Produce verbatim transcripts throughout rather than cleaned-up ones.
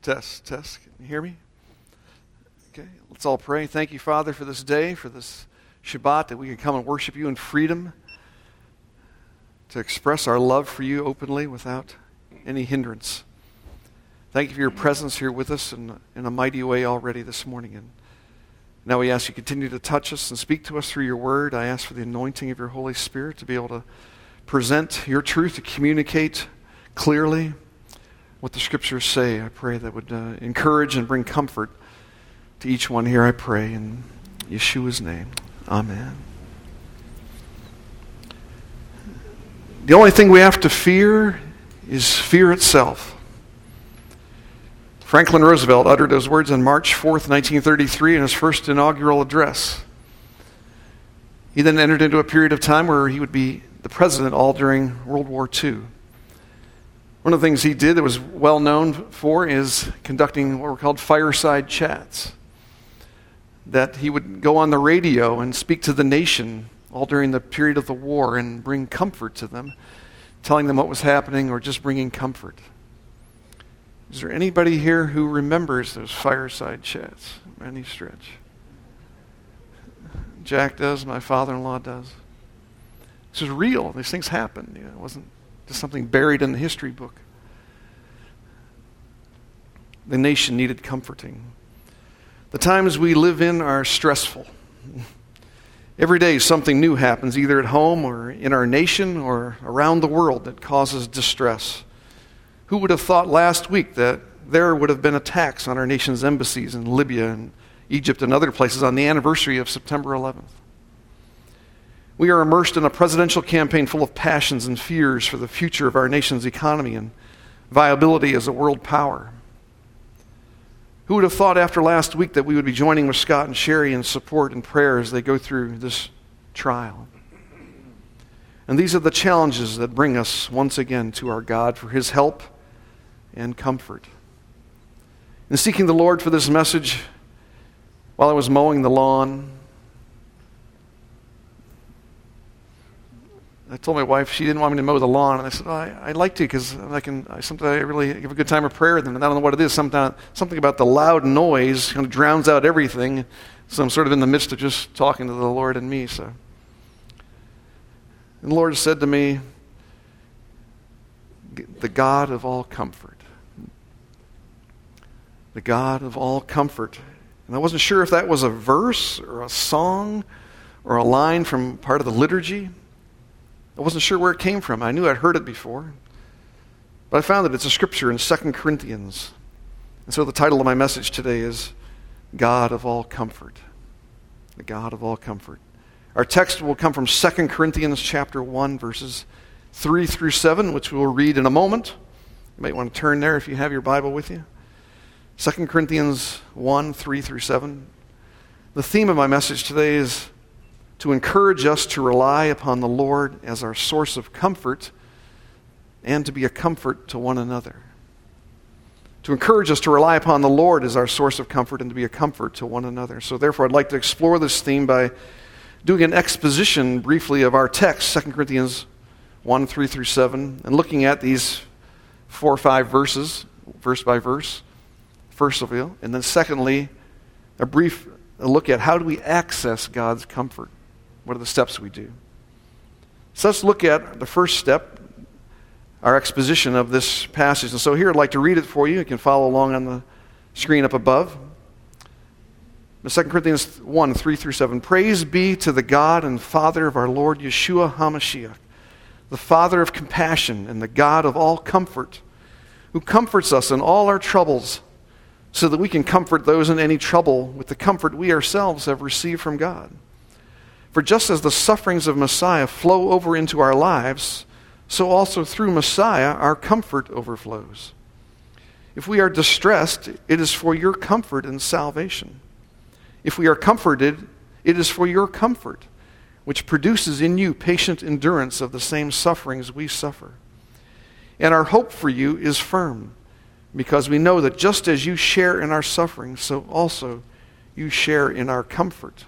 Test, test. Can you hear me? Okay, let's all pray. Thank you, Father, for this day, for this Shabbat, that we can come and worship you in freedom, to express our love for you openly without any hindrance. Thank you for your presence here with us in, in a mighty way already this morning. And now we ask you to continue to touch us and speak to us through your word. I ask for the anointing of your Holy Spirit to be able to present your truth, to communicate clearly what the Scriptures say. I pray that would uh, encourage and bring comfort to each one here, I pray, in Yeshua's name. Amen. The only thing we have to fear is fear itself. Franklin Roosevelt uttered those words on March fourth, nineteen thirty-three in his first inaugural address. He then entered into a period of time where he would be the president all during World War Two. One of the things he did that was well known for is conducting what were called fireside chats. That he would go on the radio and speak to the nation all during the period of the war and bring comfort to them, telling them what was happening or just bringing comfort. Is there anybody here who remembers those fireside chats? Any stretch? Jack does, my father-in-law does. This is real. These things happened. You know, it wasn't just something buried in the history book. The nation needed comforting. The times we live in are stressful. Every day something new happens, either at home or in our nation or around the world, that causes distress. Who would have thought last week that there would have been attacks on our nation's embassies in Libya and Egypt and other places on the anniversary of September eleventh? We are immersed in a presidential campaign full of passions and fears for the future of our nation's economy and viability as a world power. Who would have thought after last week that we would be joining with Scott and Sherry in support and prayer as they go through this trial? And these are the challenges that bring us once again to our God for his help and comfort. In seeking the Lord for this message, while I was mowing the lawn, I told my wife she didn't want me to mow the lawn, and I said, oh, I, I'd like to because I can. I, sometimes I really give a good time of prayer. Then I don't know what it is. Sometimes something about the loud noise kind of drowns out everything. So I'm sort of in the midst of just talking to the Lord and me. So, and the Lord said to me, "The God of all comfort, the God of all comfort." And I wasn't sure if that was a verse or a song or a line from part of the liturgy. I wasn't sure where it came from. I knew I'd heard it before. But I found that it's a scripture in Second Corinthians. And so the title of my message today is God of all comfort. The God of all comfort. Our text will come from Second Corinthians chapter one, verses three through seven, which we'll read in a moment. You might want to turn there if you have your Bible with you. Second Corinthians one, three through seven. The theme of my message today is to encourage us to rely upon the Lord as our source of comfort and to be a comfort to one another. To encourage us to rely upon the Lord as our source of comfort and to be a comfort to one another. So therefore, I'd like to explore this theme by doing an exposition briefly of our text, Second Corinthians one, three through seven, and looking at these four or five verses, verse by verse, first of all, and then secondly, a brief look at how do we access God's comfort. What are the steps we do? So let's look at the first step, our exposition of this passage. And so here I'd like to read it for you. You can follow along on the screen up above. Second Corinthians one, three through seven. Praise be to the God and Father of our Lord Yeshua HaMashiach, the Father of compassion and the God of all comfort, who comforts us in all our troubles, so that we can comfort those in any trouble with the comfort we ourselves have received from God. For just as the sufferings of Messiah flow over into our lives, so also through Messiah our comfort overflows. If we are distressed, it is for your comfort and salvation. If we are comforted, it is for your comfort, which produces in you patient endurance of the same sufferings we suffer. And our hope for you is firm, because we know that just as you share in our suffering, so also you share in our comfort.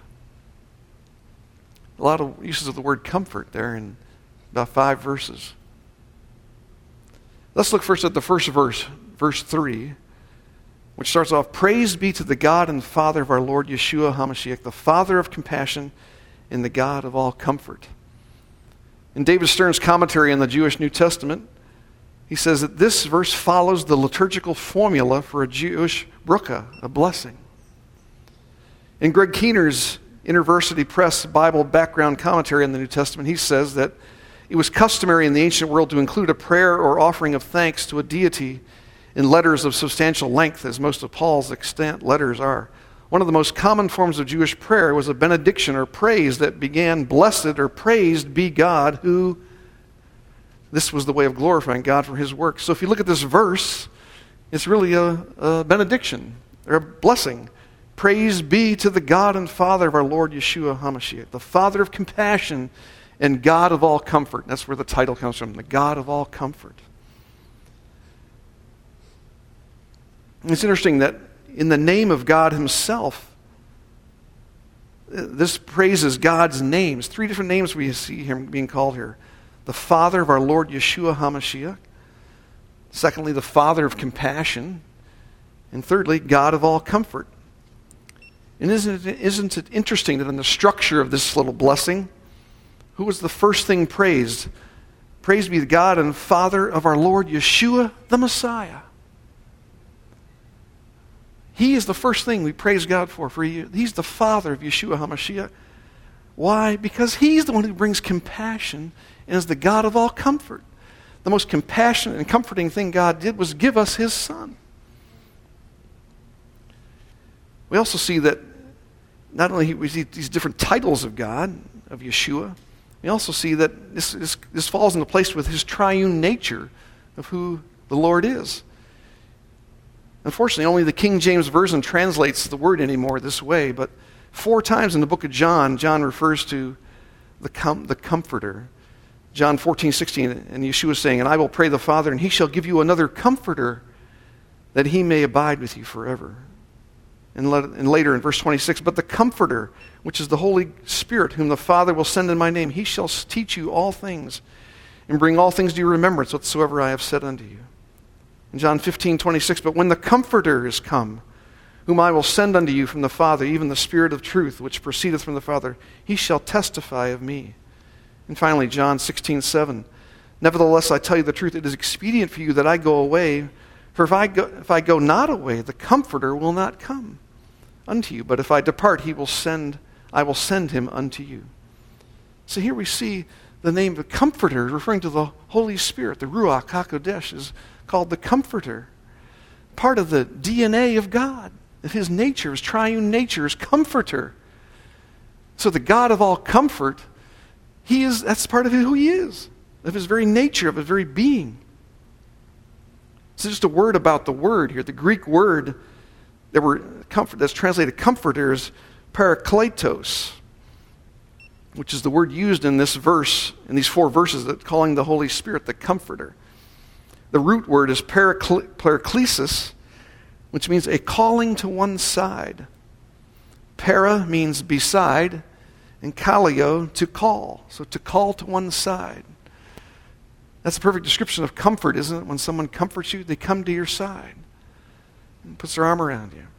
A lot of uses of the word comfort there in about five verses. Let's look first at the first verse, verse three. which starts off, "Praise be to the God and Father of our Lord Yeshua HaMashiach, the Father of compassion and the God of all comfort." In David Stern's commentary on the Jewish New Testament, he says that this verse follows the liturgical formula for a Jewish brucha, a blessing. In Greg Keener's University Press Bible background commentary on the New Testament, he says that it was customary in the ancient world to include a prayer or offering of thanks to a deity in letters of substantial length, as most of Paul's extant letters are. One of the most common forms of Jewish prayer was a benediction or praise that began, "Blessed or praised be God who..." This was the way of glorifying God for his work. So if you look at this verse, it's really a, a benediction or a blessing. "Praise be to the God and Father of our Lord Yeshua HaMashiach, the Father of compassion and God of all comfort." That's where the title comes from, the God of all comfort. And it's interesting that in the name of God himself, this praises God's names. Three different names we see him being called here. The Father of our Lord Yeshua HaMashiach. Secondly, the Father of compassion. And thirdly, God of all comfort. And isn't it, isn't it interesting that in the structure of this little blessing, who was the first thing praised? Praised be the God and Father of our Lord Yeshua the Messiah. He is the first thing we praise God for. for he, he's the Father of Yeshua HaMashiach. Why? Because he's the one who brings compassion and is the God of all comfort. The most compassionate and comforting thing God did was give us his Son. We also see that not only we see these different titles of God, of Yeshua, we also see that this, this, this falls into place with his triune nature of who the Lord is. Unfortunately, only the King James Version translates the word anymore this way, but four times in the book of John, John refers to the com- the Comforter. John fourteen, sixteen, and Yeshua is saying, "And I will pray the Father, and he shall give you another Comforter, that he may abide with you forever." And, let, and later in verse twenty-six, "But the Comforter, which is the Holy Spirit, whom the Father will send in my name, he shall teach you all things, and bring all things to your remembrance, whatsoever I have said unto you." In John fifteen, twenty-six, "But when the Comforter is come, whom I will send unto you from the Father, even the Spirit of truth, which proceedeth from the Father, he shall testify of me." And finally, John sixteen, seven, "Nevertheless, I tell you the truth, it is expedient for you that I go away, for if I go, if I go not away, the Comforter will not come unto you. But if I depart, he will send, I will send him unto you." So here we see the name of Comforter referring to the Holy Spirit. The Ruach HaKodesh is called the Comforter. Part of the D N A of God, of his nature, his triune nature, is Comforter. So the God of all comfort, he is, that's part of who he is, of his very nature, of his very being. So just a word about the word here. The Greek word that we're comfort, that's translated comforter is parakletos, which is the word used in this verse, in these four verses, that calling the Holy Spirit the Comforter. The root word is parakle- paraklesis, which means a calling to one side. Para means beside, and kaleo, to call. So to call to one side. That's a perfect description of comfort, isn't it? When someone comforts you, they come to your side and puts their arm around you.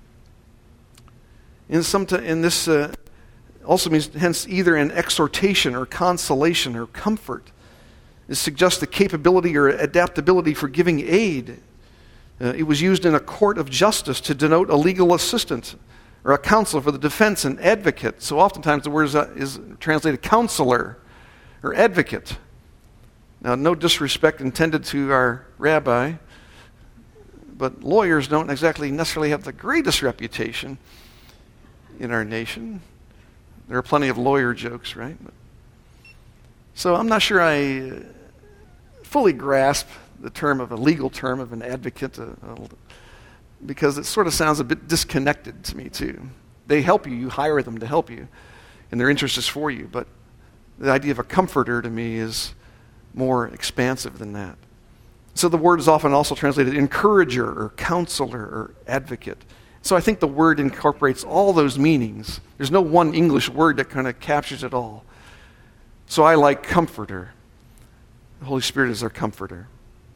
In some t- in this uh, also means hence either an exhortation or consolation or comfort. It suggests the capability or adaptability for giving aid. Uh, it was used in a court of justice to denote a legal assistant or a counselor for the defense, an advocate. So oftentimes the word is, uh, is translated counselor or advocate. Now, no disrespect intended to our rabbi, but lawyers don't exactly necessarily have the greatest reputation in our nation. There are plenty of lawyer jokes, right? So I'm not sure I fully grasp the term of a legal term of an advocate, uh, because it sort of sounds a bit disconnected to me too. They help you, you hire them to help you, and their interest is for you, but the idea of a comforter to me is more expansive than that. So the word is often also translated encourager or counselor or advocate. So I think the word incorporates all those meanings. There's no one English word that kind of captures it all. So I like comforter. The Holy Spirit is our comforter.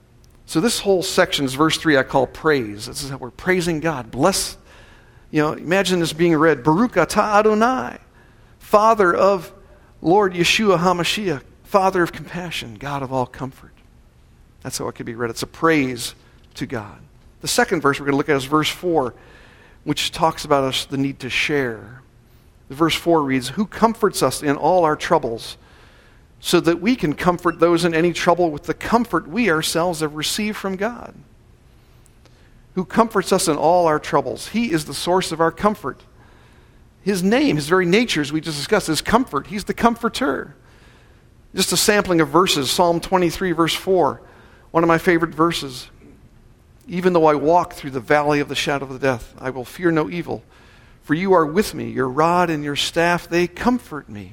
So this whole section is verse three I call praise. This is how we're praising God. Bless, you know, imagine this being read. Baruch atah Adonai, Father of Lord Yeshua HaMashiach, Father of compassion, God of all comfort. That's how it could be read. It's a praise to God. The second verse we're going to look at is verse four, which talks about us the need to share. The verse four reads, who comforts us in all our troubles, so that we can comfort those in any trouble with the comfort we ourselves have received from God. Who comforts us in all our troubles. He is the source of our comfort. His name, his very nature, as we just discussed, is comfort. He's the comforter. Just a sampling of verses. Psalm twenty-three, verse four, one of my favorite verses. Even though I walk through the valley of the shadow of death, I will fear no evil, for you are with me. Your rod and your staff, they comfort me.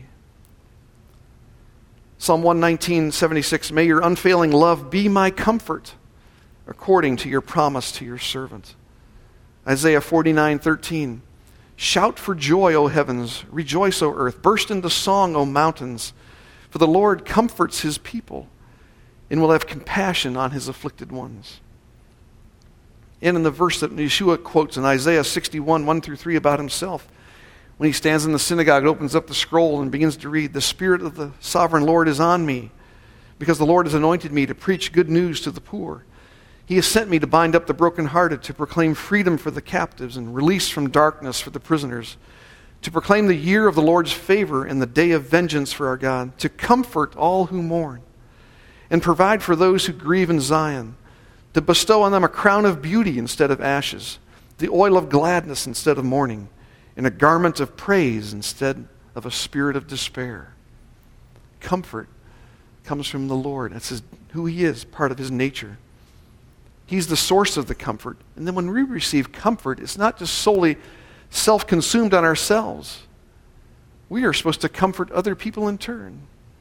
Psalm one nineteen, seventy-six, may your unfailing love be my comfort, according to your promise to your servant. Isaiah forty-nine, thirteen, shout for joy, O heavens, rejoice, O earth, burst into song, O mountains, for the Lord comforts his people and will have compassion on his afflicted ones. And in the verse that Yeshua quotes in Isaiah sixty-one, one through three about himself, when he stands in the synagogue, opens up the scroll and begins to read, the Spirit of the sovereign Lord is on me, because the Lord has anointed me to preach good news to the poor. He has sent me to bind up the brokenhearted, to proclaim freedom for the captives and release from darkness for the prisoners, to proclaim the year of the Lord's favor and the day of vengeance for our God, to comfort all who mourn and provide for those who grieve in Zion, to bestow on them a crown of beauty instead of ashes, the oil of gladness instead of mourning, and a garment of praise instead of a spirit of despair. Comfort comes from the Lord. That's his, who he is, part of his nature. He's the source of the comfort. And then when we receive comfort, it's not just solely self-consumed on ourselves. We are supposed to comfort other people in turn,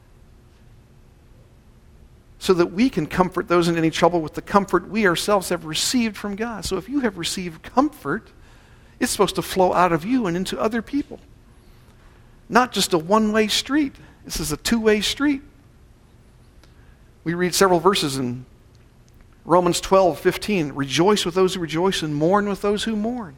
so that we can comfort those in any trouble with the comfort we ourselves have received from God. So if you have received comfort, it's supposed to flow out of you and into other people. Not just a one-way street. This is a two-way street. We read several verses in Romans twelve, fifteen. Rejoice with those who rejoice and mourn with those who mourn.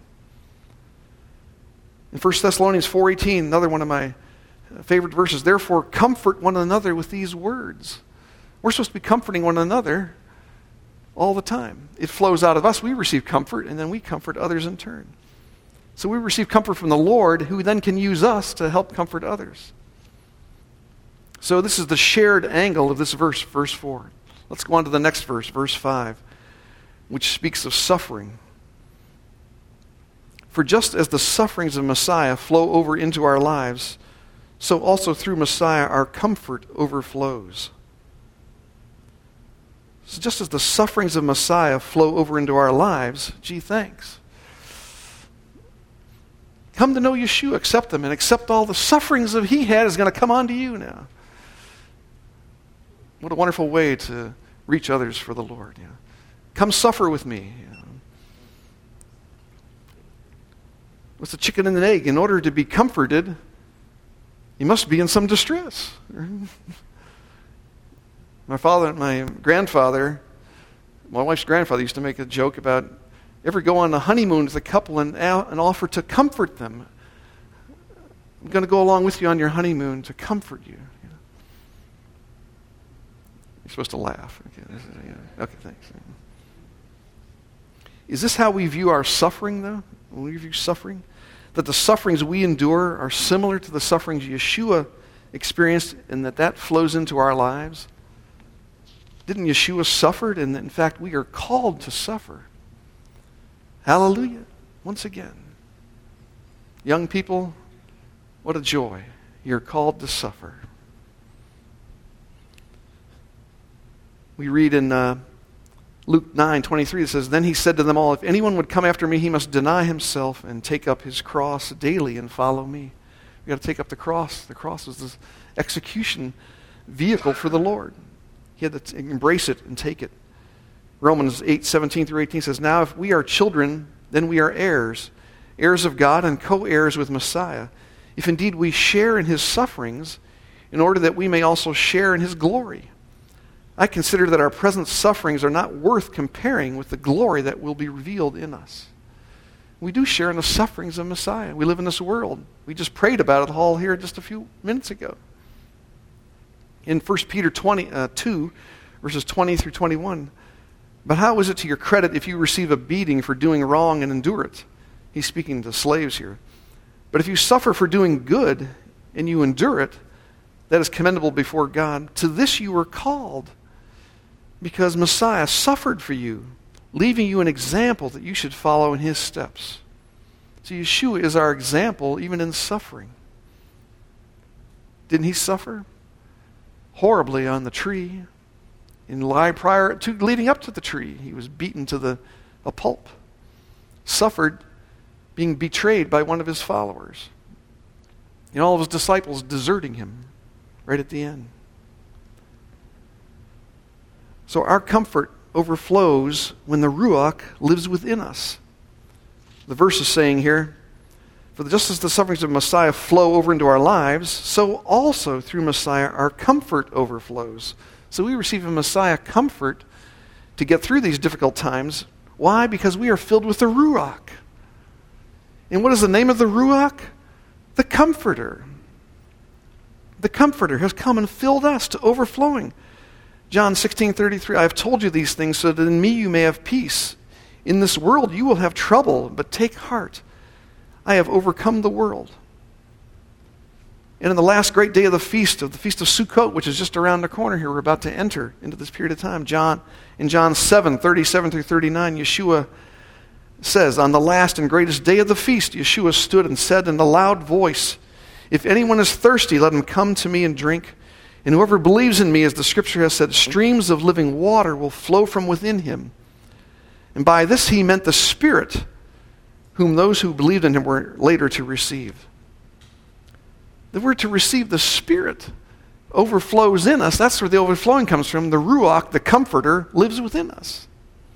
In First Thessalonians four eighteen, another one of my favorite verses, therefore comfort one another with these words. We're supposed to be comforting one another all the time. It flows out of us. We receive comfort, and then we comfort others in turn. So we receive comfort from the Lord, who then can use us to help comfort others. So this is the shared angle of this verse, verse four. Let's go on to the next verse, verse five, which speaks of suffering. For just as the sufferings of Messiah flow over into our lives, so also through Messiah our comfort overflows. So just as the sufferings of Messiah flow over into our lives, gee, thanks. Come to know Yeshua, accept him, and accept all the sufferings that he had is going to come on to you now. What a wonderful way to reach others for the Lord. You know. Come suffer with me. You know. What's the chicken and the egg? In order to be comforted, you must be in some distress. My father, my grandfather, my wife's grandfather used to make a joke about ever go on a honeymoon with a couple and, and offer to comfort them. I'm going to go along with you on your honeymoon to comfort you. you know. You're supposed to laugh. Okay, this is, yeah. Okay, thanks. Is this how we view our suffering, though? When we view suffering? That the sufferings we endure are similar to the sufferings Yeshua experienced, and that that flows into our lives? Didn't Yeshua suffer? And in fact, we are called to suffer. Hallelujah. Once again. Young people, what a joy. You're called to suffer. We read in uh, Luke nine twenty-three, it says, then he said to them all, if anyone would come after me, he must deny himself and take up his cross daily and follow me. We've got to take up the cross. The cross is the execution vehicle for the Lord. He had to embrace it and take it. Romans eight seventeen through eighteen says, now if we are children, then we are heirs, heirs of God and co-heirs with Messiah, if indeed we share in his sufferings, in order that we may also share in his glory. I consider that our present sufferings are not worth comparing with the glory that will be revealed in us. We do share in the sufferings of Messiah. We live in this world. We just prayed about it all here just a few minutes ago. In First Peter twenty, uh, two, verses twenty through twenty-one, but how is it to your credit if you receive a beating for doing wrong and endure it? He's speaking to slaves here. But if you suffer for doing good and you endure it, that is commendable before God. To this you were called, because Messiah suffered for you, leaving you an example that you should follow in his steps. So Yeshua is our example even in suffering. Didn't he suffer horribly on the tree? In lie prior to leading up to the tree, he was beaten to the a pulp. Suffered being betrayed by one of his followers. And all of his disciples deserting him right at the end. So our comfort overflows when the Ruach lives within us. The verse is saying here, for just as the sufferings of Messiah flow over into our lives, so also through Messiah our comfort overflows. So we receive in Messiah comfort to get through these difficult times. Why? Because we are filled with the Ruach. And what is the name of the Ruach? The Comforter. The Comforter has come and filled us to overflowing. John sixteen thirty-three, I have told you these things so that in me you may have peace. In this world you will have trouble, but take heart. I have overcome the world. And in the last great day of the feast, of the Feast of Sukkot, which is just around the corner here, we're about to enter into this period of time. John, in John seven, thirty-seven through thirty-nine, Yeshua says, on the last and greatest day of the feast, Yeshua stood and said in a loud voice, if anyone is thirsty, let him come to me and drink. And whoever believes in me, as the scripture has said, streams of living water will flow from within him. And by this he meant the Spirit, whom those who believed in him were later to receive. The word to receive, the Spirit, overflows in us. That's where the overflowing comes from. The Ruach, the Comforter, lives within us.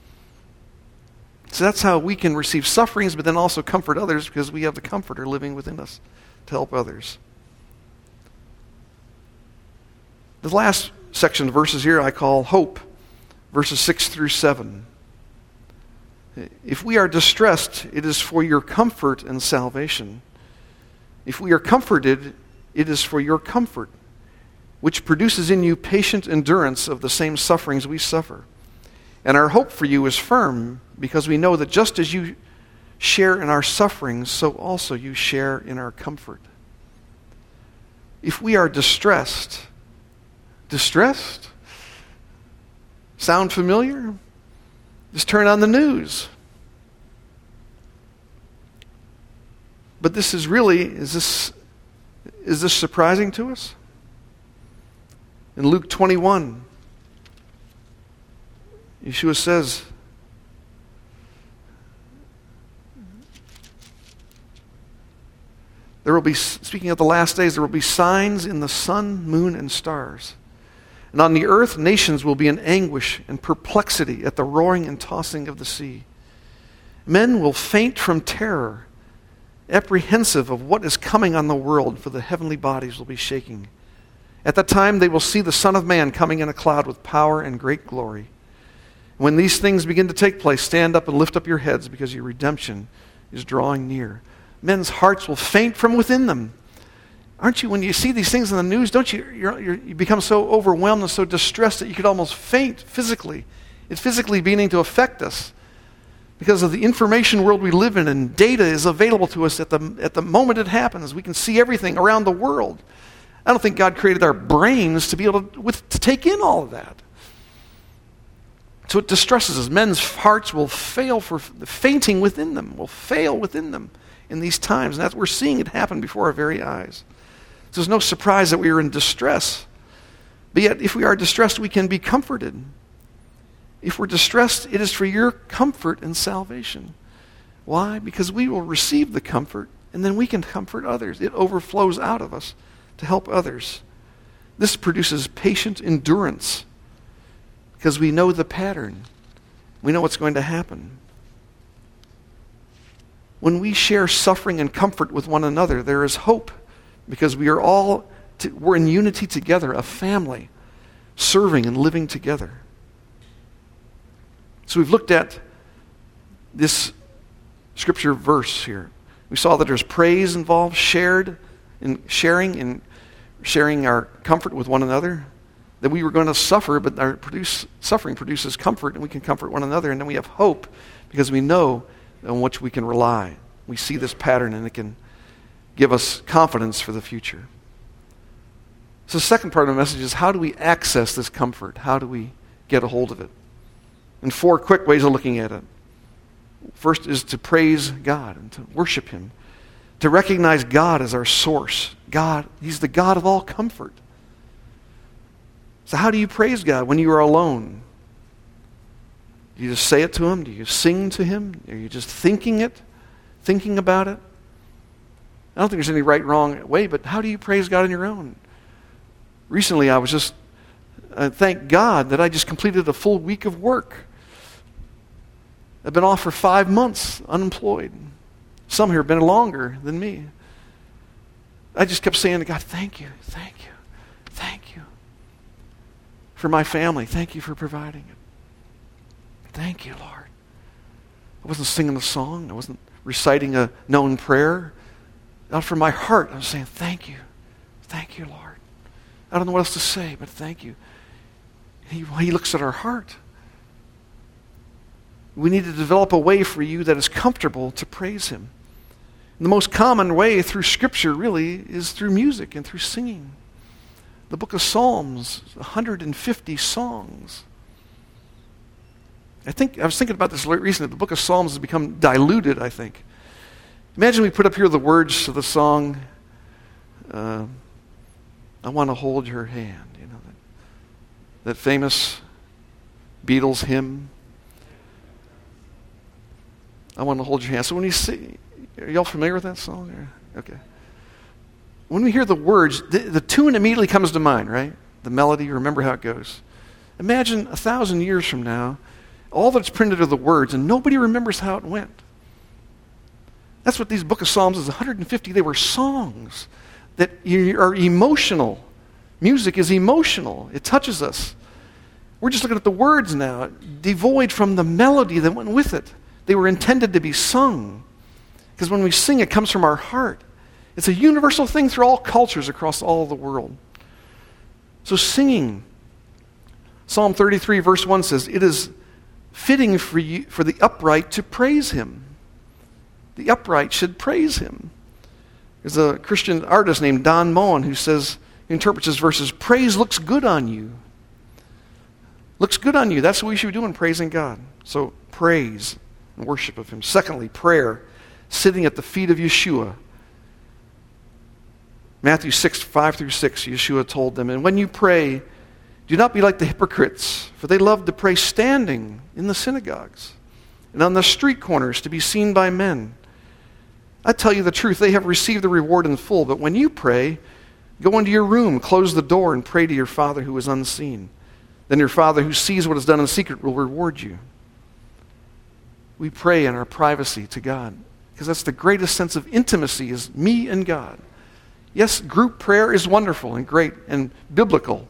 So that's how we can receive sufferings, but then also comfort others, because we have the Comforter living within us to help others. The last section of verses here I call hope, verses six through seven. If we are distressed, it is for your comfort and salvation. If we are comforted, it is for your comfort, which produces in you patient endurance of the same sufferings we suffer. And our hope for you is firm, because we know that just as you share in our sufferings, so also you share in our comfort. If we are distressed, distressed? Sound familiar? Just turn on the news. But this is really, is this, is this surprising to us? In Luke twenty-one, Yeshua says, there will be, speaking of the last days, there will be signs in the sun, moon, and stars. And on the earth, nations will be in anguish and perplexity at the roaring and tossing of the sea. Men will faint from terror, apprehensive of what is coming on the world, for the heavenly bodies will be shaking. At that time they will see the Son of Man coming in a cloud with power and great glory. When these things begin to take place, stand up and lift up your heads, because your redemption is drawing near. Men's hearts will faint from within them. Aren't you, when you see these things in the news, don't you, you're, you're, you become so overwhelmed and so distressed that you could almost faint physically. It's physically beginning to affect us because of the information world we live in, and data is available to us at the, at the moment it happens. We can see everything around the world. I don't think God created our brains to be able to, with, to take in all of that. So it distresses us. Men's hearts will fail for fainting within them, will fail within them in these times. And that's, we're seeing it happen before our very eyes. So there's no surprise that we are in distress. But yet, if we are distressed, we can be comforted. If we're distressed, it is for your comfort and salvation. Why? Because we will receive the comfort, and then we can comfort others. It overflows out of us to help others. This produces patient endurance, because we know the pattern. We know what's going to happen. When we share suffering and comfort with one another, there is hope, because we are all, to, we're in unity together, a family. serving and living together. So we've looked at this scripture verse here. We saw that there's praise involved, shared in sharing and sharing our comfort with one another. That we were going to suffer, but our produce, suffering produces comfort, and we can comfort one another. And then we have hope because we know on which we can rely. We see this pattern, and it can give us confidence for the future. So the second part of the message is, how do we access this comfort? How do we get a hold of it? And four quick ways of looking at it. First is to praise God and to worship Him. To recognize God as our source. God, He's the God of all comfort. So how do you praise God when you are alone? Do you just say it to Him? Do you sing to Him? Are you just thinking it? Thinking about it? I don't think there's any right, wrong way, but how do you praise God on your own? Recently, I was just, uh, thank God that I just completed a full week of work. I've been off for five months, unemployed. Some here have been longer than me. I just kept saying to God, thank you, thank you, thank you. For my family, thank you for providing it. Thank you, Lord. I wasn't singing a song. I wasn't reciting a known prayer. Out from my heart, I was saying, thank you. Thank you, Lord. I don't know what else to say, but thank you. He, he looks at our heart. We need to develop a way for you that is comfortable to praise Him. And the most common way through Scripture really is through music and through singing. The book of Psalms, one hundred fifty songs. I think I was thinking about this recently. The book of Psalms has become diluted, I think. Imagine we put up here the words to the song, uh, I want to hold your hand. You know, that, that famous Beatles hymn. I want to hold your hand. So when you see, are y'all familiar with that song? Okay. When we hear the words, the, the tune immediately comes to mind, right? The melody, you remember how it goes. Imagine a thousand years from now, all that's printed are the words, and nobody remembers how it went. That's what these book of Psalms is, one hundred fifty. They were songs that are emotional. Music is emotional. It touches us. We're just looking at the words now, devoid from the melody that went with it. They were intended to be sung. Because when we sing, it comes from our heart. It's a universal thing through all cultures across all the world. So singing. Psalm thirty-three verse one says, it is fitting for you, for the upright to praise Him. The upright should praise Him. There's a Christian artist named Don Moen who says, he interprets his verses, praise looks good on you. Looks good on you. That's what we should be doing, praising God. So praise and worship of Him. Secondly, prayer, sitting at the feet of Yeshua. Matthew six, five through six, Yeshua told them, and when you pray, do not be like the hypocrites, for they love to pray standing in the synagogues and on the street corners to be seen by men. I tell you the truth, they have received the reward in full. But when you pray, go into your room, close the door, and pray to your Father who is unseen. Then your Father who sees what is done in secret will reward you. We pray in our privacy to God, because that's the greatest sense of intimacy, is me and God. Yes, group prayer is wonderful and great and biblical.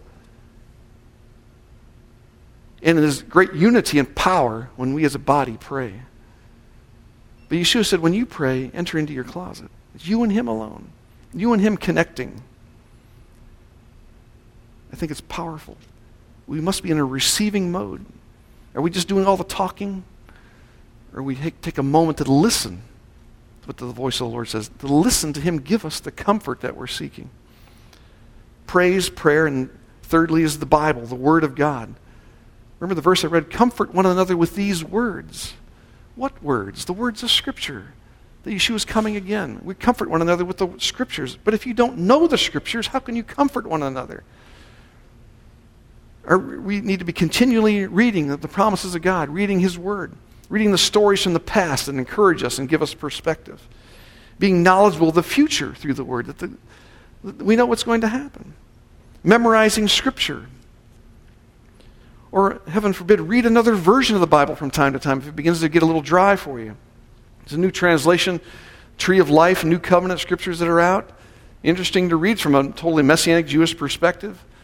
And it is great unity and power when we as a body pray. But Yeshua said, when you pray, enter into your closet. It's you and Him alone. You and Him connecting. I think it's powerful. We must be in a receiving mode. Are we just doing all the talking? Or we take, take a moment to listen to what the voice of the Lord says. To listen to Him give us the comfort that we're seeking. Praise, prayer, and thirdly is the Bible, the Word of God. Remember the verse I read, comfort one another with these words. What words? The words of Scripture. That Yeshua is coming again. We comfort one another with the Scriptures. But if you don't know the Scriptures, how can you comfort one another? Or we need to be continually reading the promises of God, reading His Word, reading the stories from the past that encourage us and give us perspective. Being knowledgeable of the future through the Word, that, the, that we know what's going to happen. Memorizing Scripture. Or, heaven forbid, read another version of the Bible from time to time if it begins to get a little dry for you. There's a new translation, Tree of Life, New Covenant Scriptures that are out. Interesting to read from a totally Messianic Jewish perspective.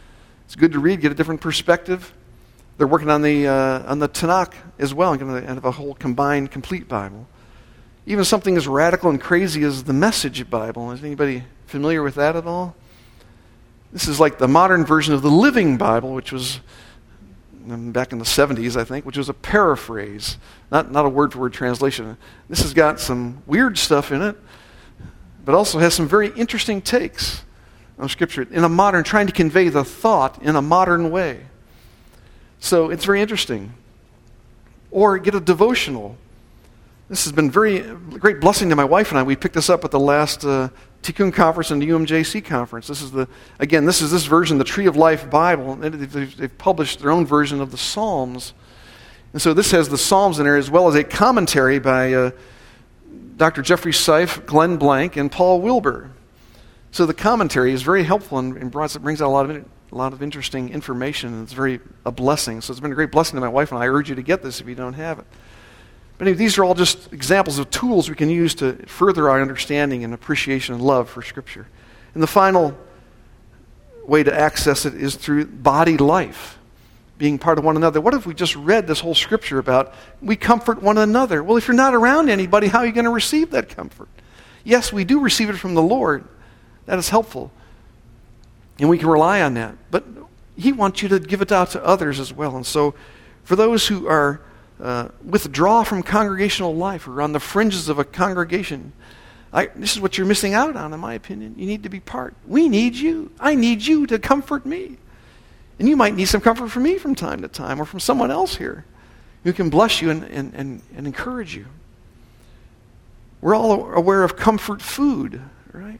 It's good to read, get a different perspective. They're working on the uh, on the Tanakh as well, and going to have a whole combined, complete Bible. Even something as radical and crazy as the Message Bible. Is anybody familiar with that at all? This is like the modern version of the Living Bible, which was um, back in the seventies, I think, which was a paraphrase, not not a word-for-word translation. This has got some weird stuff in it, but also has some very interesting takes on Scripture in a modern, trying to convey the thought in a modern way. So it's very interesting. Or get a devotional. This has been very great blessing to my wife and I. We picked this up at the last uh, Tikkun conference and the U M J C conference. This is the again, this is this version, the Tree of Life Bible. They've, they've published their own version of the Psalms, and so this has the Psalms in there as well as a commentary by uh, Doctor Jeffrey Seif, Glenn Blank, and Paul Wilbur. So the commentary is very helpful and, and brings out a lot of a lot of interesting information, and it's very a blessing. So it's been a great blessing to my wife, and I urge you to get this if you don't have it. But anyway, these are all just examples of tools we can use to further our understanding and appreciation and love for Scripture. And the final way to access it is through body life, being part of one another. What if we just read this whole Scripture about we comfort one another? Well, if you're not around anybody, how are you going to receive that comfort? Yes, we do receive it from the Lord. That is helpful. And we can rely on that. But He wants you to give it out to others as well. And so for those who are uh, withdraw from congregational life or on the fringes of a congregation, I, this is what you're missing out on, in my opinion. You need to be part. We need you. I need you to comfort me. And you might need some comfort from me from time to time or from someone else here who can bless you and, and, and, and encourage you. We're all aware of comfort food, right?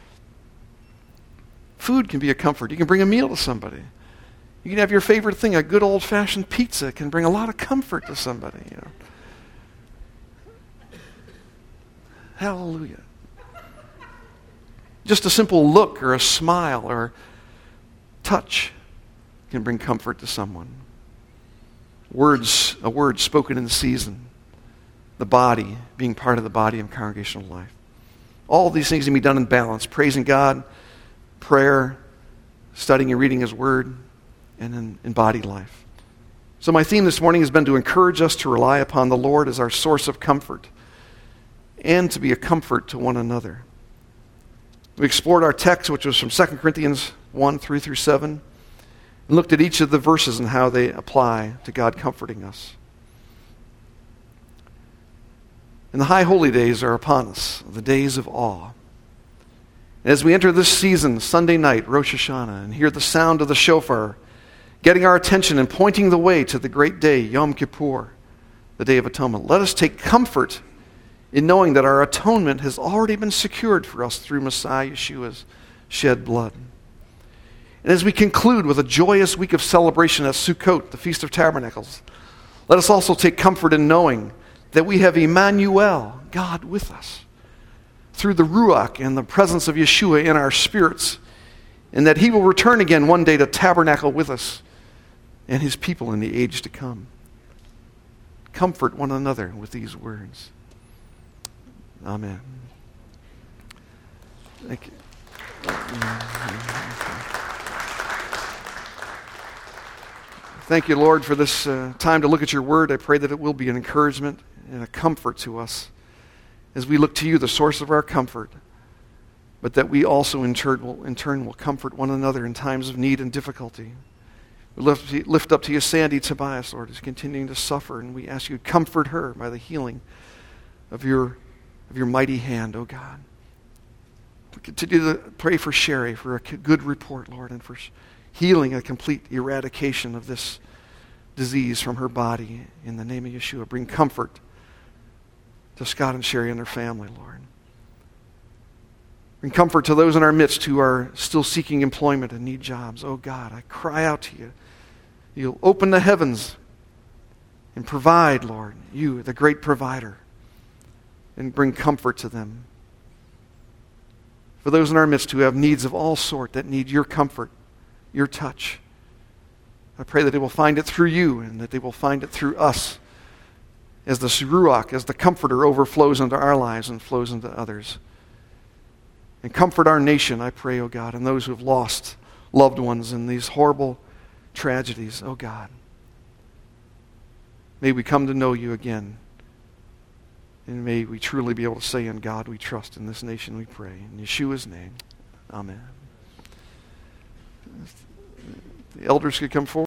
Food can be a comfort. You can bring a meal to somebody. You can have your favorite thing, a good old-fashioned pizza can bring a lot of comfort to somebody. You know. Hallelujah. Just a simple look or a smile or touch can bring comfort to someone. Words, a word spoken in season. The body, being part of the body of congregational life. All of these things can be done in balance. Praising God, prayer, studying and reading His Word, and in, in body life. So my theme this morning has been to encourage us to rely upon the Lord as our source of comfort and to be a comfort to one another. We explored our text, which was from Second Corinthians one, three through seven, and looked at each of the verses and how they apply to God comforting us. And the high holy days are upon us, the days of awe. As we enter this season, Sunday night, Rosh Hashanah, and hear the sound of the shofar, getting our attention and pointing the way to the great day, Yom Kippur, the Day of Atonement, let us take comfort in knowing that our atonement has already been secured for us through Messiah Yeshua's shed blood. And as we conclude with a joyous week of celebration at Sukkot, the Feast of Tabernacles, let us also take comfort in knowing that we have Emmanuel, God with us, through the Ruach and the presence of Yeshua in our spirits, and that He will return again one day to tabernacle with us and His people in the age to come. Comfort one another with these words. Amen. Thank you. Thank you, Lord, for this uh, time to look at your word. I pray that it will be an encouragement and a comfort to us as we look to you, the source of our comfort, but that we also in turn will, in turn will comfort one another in times of need and difficulty. We lift, lift up to you Sandy Tobias, Lord, who's continuing to suffer, and we ask you to comfort her by the healing of your, of your mighty hand, oh God. We continue to pray for Sherry for a good report, Lord, and for healing, a complete eradication of this disease from her body. In the name of Yeshua, bring comfort to Scott and Sherry and their family, Lord. Bring comfort to those in our midst who are still seeking employment and need jobs. Oh God, I cry out to you. You'll open the heavens and provide, Lord, you, the great provider, and bring comfort to them. For those in our midst who have needs of all sort that need your comfort, your touch, I pray that they will find it through you and that they will find it through us as the Ruach, as the Comforter overflows into our lives and flows into others. And comfort our nation, I pray, O God, and those who have lost loved ones in these horrible tragedies. Oh God, may we come to know you again. And may we truly be able to say, in God we trust, in this nation we pray. In Yeshua's name, amen. The elders could come forward.